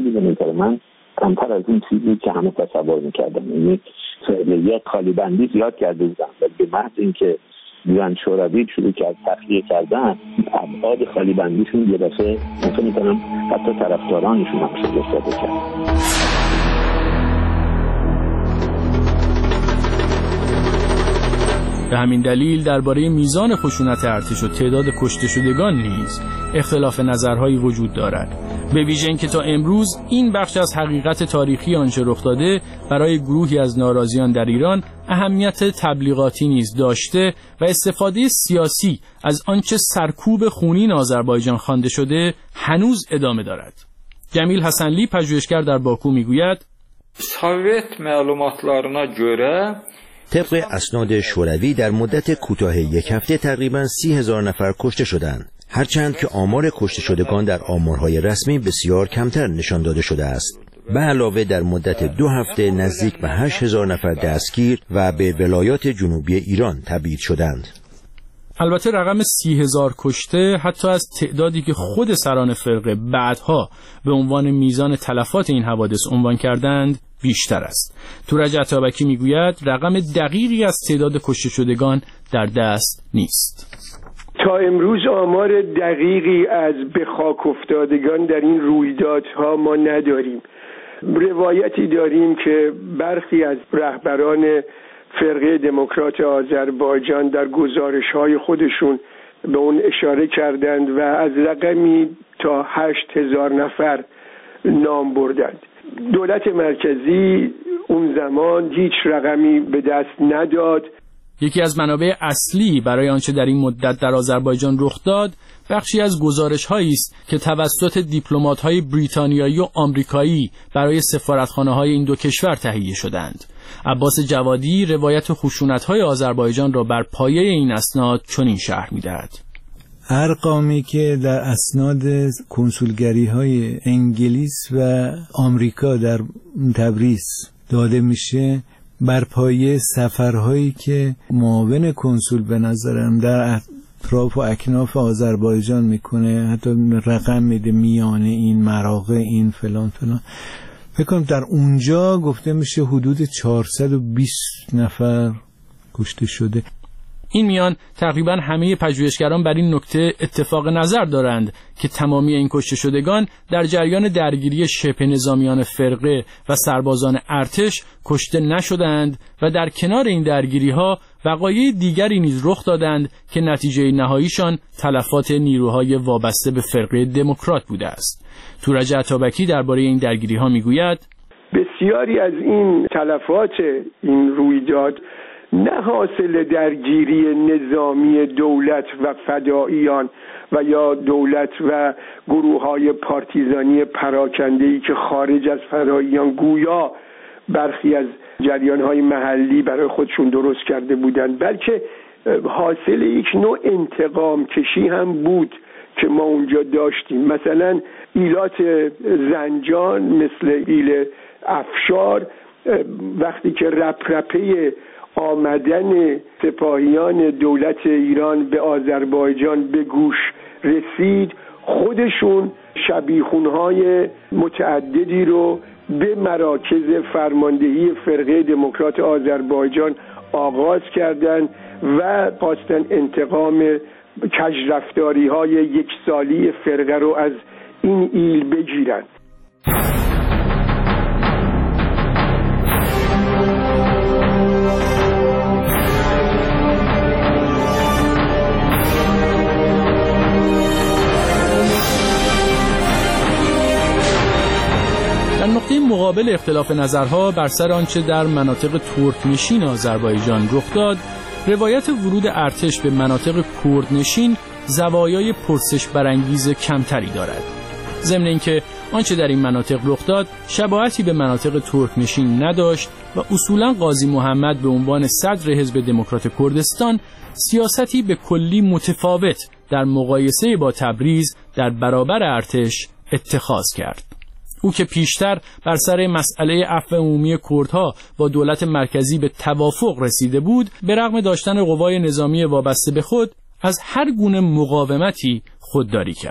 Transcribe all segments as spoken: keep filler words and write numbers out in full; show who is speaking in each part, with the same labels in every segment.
Speaker 1: خیلی به نظر من کمتر از این چیزی که همه تصور می‌کردن. یعنی یک خالیبندی زیاد کرده بودن و به محض اینکه دیوان شوروی شروع کرد تخلیه کردن، ابعاد خالیبندیشون یه دفعه ممکن می‌کنم حتی طرفدارانشون هم شده استفاده کرد.
Speaker 2: به همین دلیل درباره میزان خشونت ارتش و تعداد کشته شدگان نیز اختلاف نظرهایی وجود دارد، به ویژه اینکه تا امروز این بخش از حقیقت تاریخی آنچه رخ داده برای گروهی از ناراضیان در ایران اهمیت تبلیغاتی نیز داشته و استفاده سیاسی از آنچه سرکوب خونین آذربایجان خوانده شده هنوز ادامه دارد. جمیل حسنلی پژوهشگر در باکو میگوید
Speaker 3: سوویت معلوماتlarına göre
Speaker 4: طبق اسناد شوروی در مدت کوتاه یک هفته تقریباً سی هزار نفر کشته شدند، هرچند که آمار کشته شدگان در آمارهای رسمی بسیار کمتر نشان داده شده است. به علاوه در مدت دو هفته نزدیک به هشت هزار نفر دستگیر و به ولایات جنوبی ایران تبعید شدند.
Speaker 2: البته رقم سی هزار کشته حتی از تعدادی که خود سران فرقه بعدها به عنوان میزان تلفات این حوادث عنوان کردند بیشتر است. تورج عطابکی میگوید رقم دقیقی از تعداد کشته شدگان در دست نیست.
Speaker 5: تا امروز آمار دقیقی از به خاک افتادگان در این رویدادها ما نداریم. روایتی داریم که برخی از رهبران فرقه دموکرات آذربایجان در گزارش‌های خودشون به اون اشاره کردند و از رقمی تا هشت هزار نفر نام بردند. دولت مرکزی اون زمان هیچ رقمی به دست نداد.
Speaker 2: یکی از منابع اصلی برای آنچه در این مدت در آذربایجان رخ داد بخشی از گزارش‌هایی است که توسط دیپلمات‌های بریتانیایی و آمریکایی برای سفارتخانه‌های این دو کشور تهیه شدند. عباس جوادی روایت خشونت‌های آذربایجان را بر پایه این اسناد چنین شرح می‌دهد.
Speaker 6: ارقامی که در اسناد کنسولگری‌های انگلیس و آمریکا در تبریز داده میشه بر پایه سفرهایی که معاون کنسول به نظرم در اطراف و اکناف آذربایجان میکنه، حتی رقم میده میانه این مراغه این فلان فلان، فکر کنم در اونجا گفته میشه حدود چهارصد و بیست نفر کشته شده.
Speaker 2: این میان تقریبا همه پژوهشگران بر این نکته اتفاق نظر دارند که تمامی این کشته شدگان در جریان درگیری شبه نظامیان فرقه و سربازان ارتش کشته نشدند و در کنار این درگیری‌ها وقایع دیگری نیز رخ دادند که نتیجه نهاییشان تلفات نیروهای وابسته به فرقه دموکرات بوده است. تورج عطابکی درباره این درگیری‌ها میگوید
Speaker 5: بسیاری از این تلفات این رویداد نه حاصل درگیری نظامی دولت و فداییان و یا دولت و گروه‌های پارتیزانی پراکنده‌ای که خارج از فداییان گویا برخی از جریان‌های محلی برای خودشون درست کرده بودند، بلکه حاصل یک نوع انتقام کشی هم بود که ما اونجا داشتیم. مثلا ایلات زنجان مثل ایل افشار وقتی که رپرپه آمدن سپاهیان دولت ایران به آذربایجان به گوش رسید، خودشون شبیخونهای متعددی رو به مراکز فرماندهی فرقه دموکرات آذربایجان آغاز کردند و خواستن انتقام کژرفتاری های یک سالی فرقه رو از این ایل بگیرند.
Speaker 2: در نقطه مقابل اختلاف نظرها بر سر آنچه در مناطق ترکنشین آذربایجان رخ داد، روایت ورود ارتش به مناطق کردنشین زوایای پرسش برانگیز کمتری دارد. ضمن اینکه آنچه در این مناطق رخ داد شباهتی به مناطق ترکنشین نداشت و اصولاً قاضی محمد به عنوان صدر حزب دموکرات کردستان سیاستی به کلی متفاوت در مقایسه با تبریز در برابر ارتش اتخاذ کرد. او که پیشتر بر سر مسئله عفو عمومی کردها با دولت مرکزی به توافق رسیده بود، به رغم داشتن قوای نظامی وابسته به خود از هر گونه مقاومتی خودداری کرد.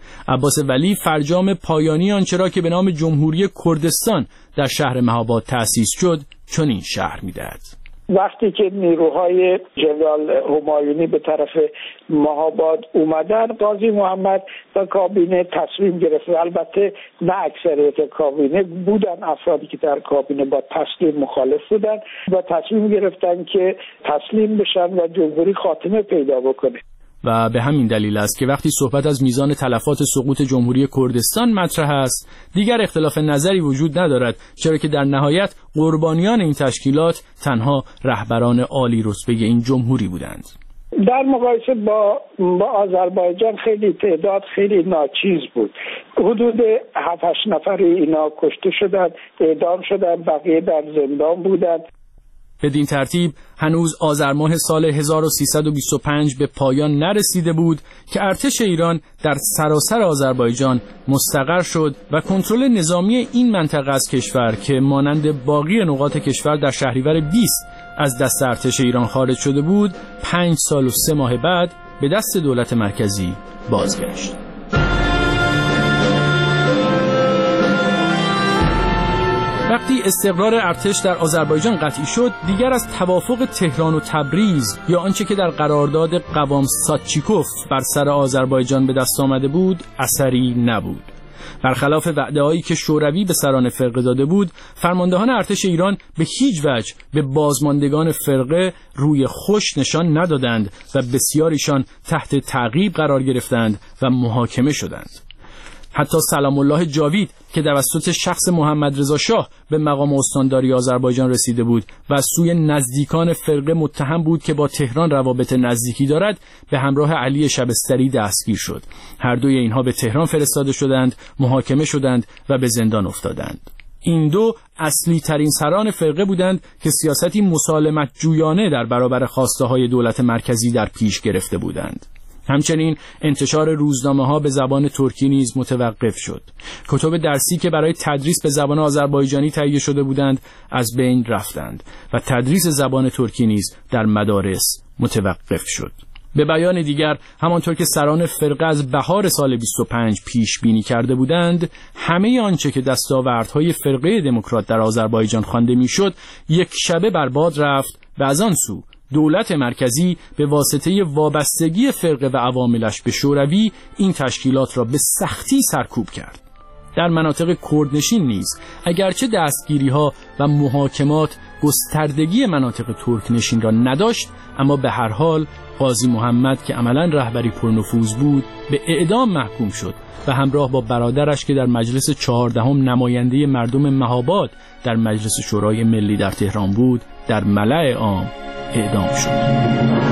Speaker 2: عباس ولی فرجام پایانی آنچه را که به نام جمهوری کردستان در شهر مهاباد تأسیس شد چنین شرح می‌دهد.
Speaker 7: وقتی که نیروهای جنرال همایونی به طرف مهاباد اومدن، قاضی محمد و کابینه تصمیم گرفت. البته نه اکثریت کابینه بودن، افرادی که در کابینه با تسلیم مخالف بودن و تصمیم گرفتن که تسلیم بشن و جمهوری خاتمه پیدا بکنه.
Speaker 2: و به همین دلیل است که وقتی صحبت از میزان تلفات سقوط جمهوری کردستان مطرح است، دیگر اختلاف نظری وجود ندارد، چرا که در نهایت قربانیان این تشکیلات تنها رهبران عالی رتبه این جمهوری بودند.
Speaker 7: در مقایسه با با آذربایجان خیلی تعداد خیلی ناچیز بود. حدود هفت هشت نفر اینا کشته شدند، اعدام شدند، بقیه در زندان بودند.
Speaker 2: بدین ترتیب هنوز آذر ماه سال هزار و سیصد و بیست و پنج به پایان نرسیده بود که ارتش ایران در سراسر آذربایجان مستقر شد و کنترل نظامی این منطقه از کشور که مانند باقی نقاط کشور در شهریور بیست از دست ارتش ایران خارج شده بود، پنج سال و سه ماه بعد به دست دولت مرکزی بازگشت. وقتی استقرار ارتش در آذربایجان قطعی شد، دیگر از توافق تهران و تبریز یا آنچه که در قرارداد قوام ساتچیکوف بر سر آذربایجان به دست آمده بود اثری نبود. برخلاف وعده‌هایی که شوروی به سران فرقه داده بود، فرماندهان ارتش ایران به هیچ وجه به بازماندگان فرقه روی خوش نشان ندادند و بسیاریشان تحت تعقیب قرار گرفتند و محاکمه شدند. حتی سلام الله جاوید که توسط شخص محمد رضا شاه به مقام استانداری آذربایجان رسیده بود و از سوی نزدیکان فرقه متهم بود که با تهران روابط نزدیکی دارد، به همراه علی شبستری دستگیر شد. هر دوی اینها به تهران فرستاده شدند، محاکمه شدند و به زندان افتادند. این دو اصلی ترین سران فرقه بودند که سیاستی مسالمت جویانه در برابر خواسته های دولت مرکزی در پیش گرفته بودند. همچنین انتشار روزنامه‌ها به زبان ترکی نیز متوقف شد. کتب درسی که برای تدریس به زبان آذربایجانی تهیه شده بودند از بین رفتند و تدریس زبان ترکی نیز در مدارس متوقف شد. به بیان دیگر، همانطور که سران فرقه از بهار سال بیست و پنج پیش بینی کرده بودند، همه آنچه که دستاوردهای فرقه دموکرات در آذربایجان خوانده میشد، یک شبه برباد رفت و از آن سو دولت مرکزی به واسطه وابستگی فرقه و عواملش به شوروی این تشکیلات را به سختی سرکوب کرد. در مناطق کردنشین نیز اگرچه دستگیری‌ها و محاکمات گستردگی مناطق ترکنشین را نداشت، اما به هر حال قاضی محمد که عملاً رهبری پرنفوذ بود به اعدام محکوم شد و همراه با برادرش که در مجلس چهاردهم نماینده مردم مهاباد در مجلس شورای ملی در تهران بود در ملأ عام اعدام شد.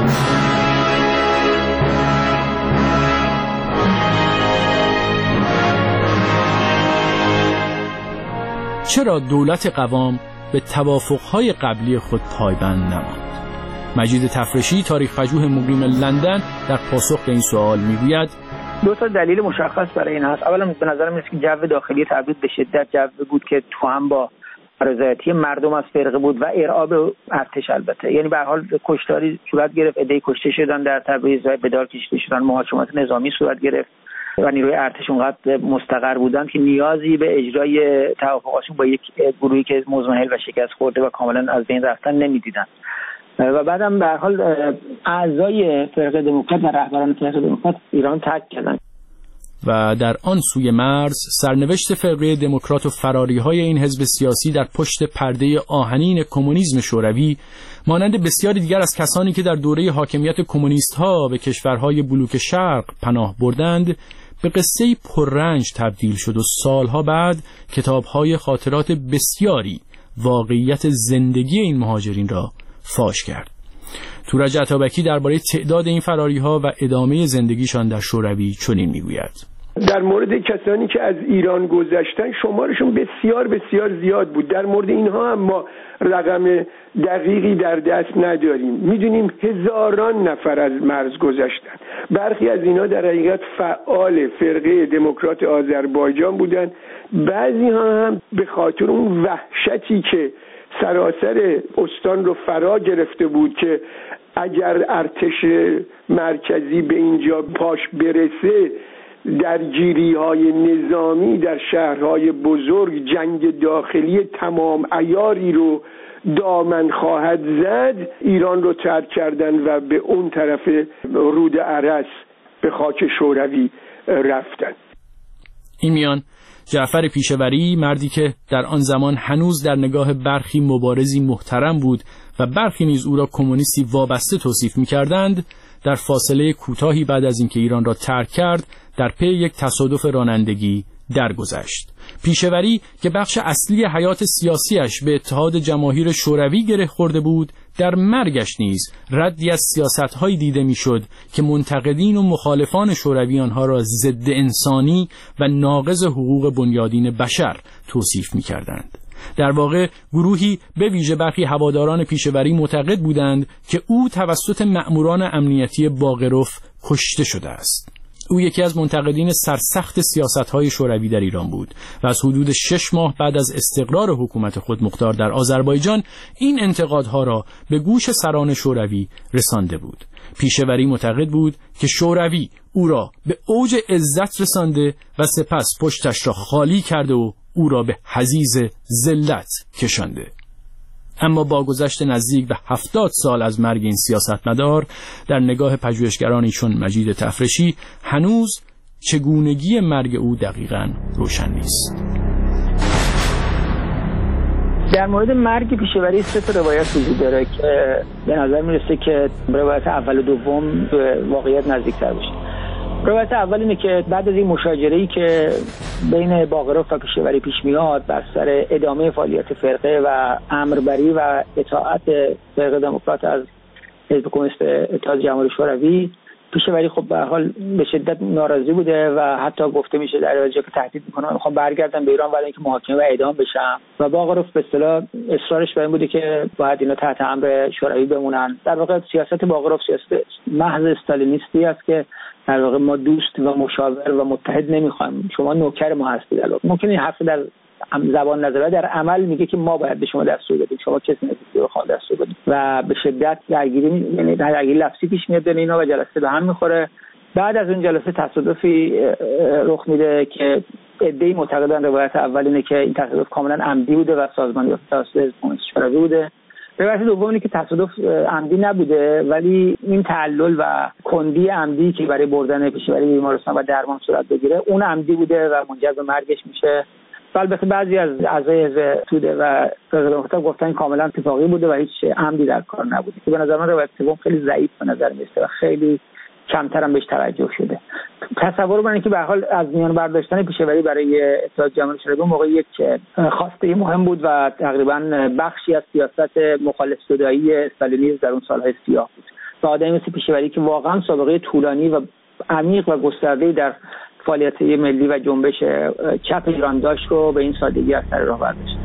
Speaker 2: چرا دولت قوام به توافقهای قبلی خود پایبند نماند؟ مجید تفرشی، تاریخ پژوه مقیم لندن، در پاسخ به این سوال میگوید
Speaker 8: دو تا دلیل مشخص برای این هست. اولا به نظر میاد که جو داخلی تبعید به شدت جو بود که تو هم با رضایتی مردم از فرقه بود و ارعاب ارتش. البته یعنی به هر حال کشتاری صورت گرفت، عده‌ای کشته شدن در تبریز و به دار کشیده شدن، محاکمات نظامی صورت گرفت و نیروی ارتش اونقدر مستقر بودن که نیازی به اجرای توافقاتشون با یک گروهی که مزمحل و شکست خورده و کاملا از بین رفتن نمیدیدن. و بعدم به هر حال اعضای فرقه دموکرات و رهبران فرقه دموکرات ایران ترک کردن.
Speaker 2: و در آن سوی مرز سرنوشت فرقه دموکرات و فراری‌های این حزب سیاسی در پشت پرده آهنین کمونیسم شوروی، مانند بسیاری دیگر از کسانی که در دوره حاکمیت کمونیست‌ها به کشورهای بلوک شرق پناه بردند، به قصه‌ای پررنج تبدیل شد و سالها بعد کتاب‌های خاطرات بسیاری واقعیت زندگی این مهاجرین را فاش کرد. تورج عطابکی درباره تعداد این فراری‌ها و ادامه زندگیشان در شوروی چنین میگوید:
Speaker 5: در مورد کسانی که از ایران گذشتن شمارشون بسیار بسیار زیاد بود. در مورد اینها هم ما رقم دقیقی در دست نداریم. میدونیم هزاران نفر از مرز گذشتن. برخی از اینها در حقیقت فعال فرقه دموکرات آذربایجان بودن. بعضی ها هم به خاطر اون وحشتی که سراسر استان رو فرا گرفته بود که اگر ارتش مرکزی به اینجا پاش برسه درگیری های نظامی در شهرهای بزرگ، جنگ داخلی تمام عیاری رو دامن خواهد زد، ایران رو ترک کردن و به اون طرف رود ارس به خاک شوروی رفتن.
Speaker 2: این میان جعفر پیشوری، مردی که در آن زمان هنوز در نگاه برخی مبارزی محترم بود و برخی نیز او را کمونیستی وابسته توصیف می‌کردند، در فاصله کوتاهی بعد از اینکه ایران را ترک کرد در پی یک تصادف رانندگی درگذشت. پیشوری که بخش اصلی حیات سیاسیش به اتحاد جماهیر شوروی گره خورده بود، در مرگش نیز ردی از سیاست‌هایی دیده می‌شد که منتقدین و مخالفان شوروی آنها را ضد انسانی و ناقض حقوق بنیادین بشر توصیف می‌کردند. در واقع گروهی به ویژه برخی هواداران پیشوری معتقد بودند که او توسط مأموران امنیتی باقرف کشته شده است. او یکی از منتقدین سرسخت سیاست‌های شوروی در ایران بود و از حدود شش ماه بعد از استقرار حکومت خودمختار در آذربایجان این انتقادها را به گوش سران شوروی رسانده بود. پیشوری معتقد بود که شوروی او را به اوج عزت رسانده و سپس پشتش را خالی کرده و او را به حضیض ذلت کشانده. اما با گذشت نزدیک به هفتاد سال از مرگ این سیاستمدار، در نگاه پژوهشگرانی چون مجید تفرشی هنوز چگونگی مرگ او دقیقاً روشن نیست.
Speaker 8: در مورد مرگ پیشوری سه تا روایت وجود داره که به نظر میرسه که روایت اول و دوم به واقعیت نزدیکتر باشه. روایت اول اینه که بعد از این مشاجره‌ای که بین باقرف و پیشوری پیش میاد بر سر ادامه فعالیت فرقه و امربری و اطاعت فرقه دموکرات از حزب کمونیست اتحاد جماهیر شوروی، پیشوری خب به هر حال به شدت ناراضی بوده و حتی گفته میشه در واقع که تهدید میکنه میخوام برگردم به ایران ولی اینکه محاکمه و اعدام بشم، و باقرف به اصطلاح اصرارش بر این بوده که باید اینا تحت امر شوروی بمونن. در واقع سیاست باقرف سیاست محض استالینیستی است که در واقع ما دوست و مشاور و متحد نمیخوایم، شما نوکر ما هستید. ممکنه این حرف در زبان نظره در عمل میگه که ما باید به شما دستور بدیم، شما کسی نیستید که بخواد دستور بدید، و به شدت درگیری یعنی درگیری لفظی پیش میاد بین اینا و جلسه به هم میخوره. بعد از اون جلسه تصادفی رخ میده که عده‌ای معتقدن روایت اول اینه که این تصادف کاملا عمدی بوده و سازمانی یافته توسط حزب کمونیست شوروی بوده. روایت دوم اینه که تصادف عمدی نبوده ولی این تعلل و کندی عمدی که برای بردن پیشوری بیمارستان و درمان صورت بگیره اون عمدی بوده و منجر به مرگش میشه. البته بعضی از اعضای حزب توده و فرقه گفتن کاملا اتفاقی بوده و هیچ عمدی در کار نبوده. به نظر من روایت سوم خیلی ضعیف به نظر میاد و خیلی کمتر هم بهش توجه شده. تصور کنید که به هر حال از میان برداشتن پیشوری برای اتحاد جماهیر شوروی موقع یک خواسته مهم بود و تقریبا بخشی از سیاست مخالف شدایی استالینیسم در اون سالهای سیاه بود. و آدمی مثل پیشوری که واقعا سابقه طولانی و عمیق و گسترده‌ای در فعالیت ملی و جنبش چپ ایران داشت رو به این سادگی از سر راه برداشت.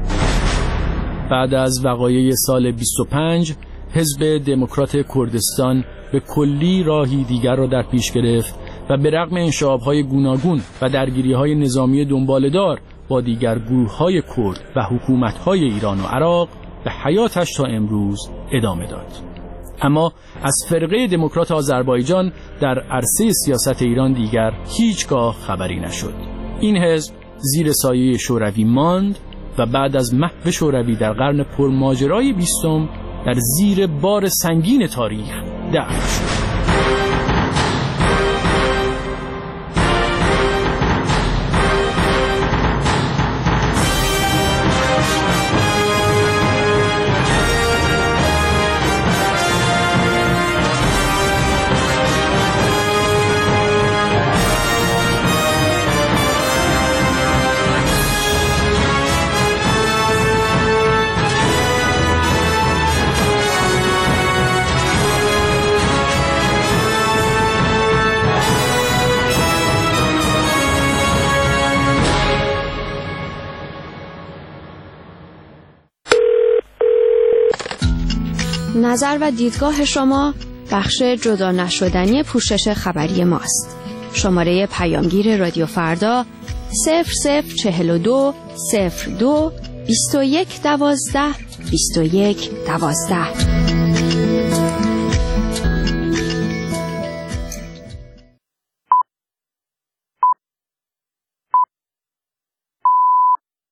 Speaker 2: بعد از وقایع سال بیست و پنج حزب دموکرات کردستان به کلی راهی دیگر را در پیش گرفت و به رغم انشعاب‌های گوناگون و درگیری‌های نظامی دنباله‌دار با دیگر گروه‌های کرد و حکومت‌های ایران و عراق به حیاتش تا امروز ادامه داد. اما از فرقه دموکرات آذربایجان در عرصه سیاست ایران دیگر هیچگاه خبری نشد. این حزب زیر سایه شوروی ماند و بعد از محو شوروی در قرن پرماجرای بیستم در زیر بار سنگین تاریخ دفن شد.
Speaker 9: نظر و دیدگاه شما بخش جدا نشدنی پوشش خبری ماست. شماره پیامگیر رادیو فردا صفر صفر چهل و دو صفر دو بیست و یک دوازده بیست و یک دوازده.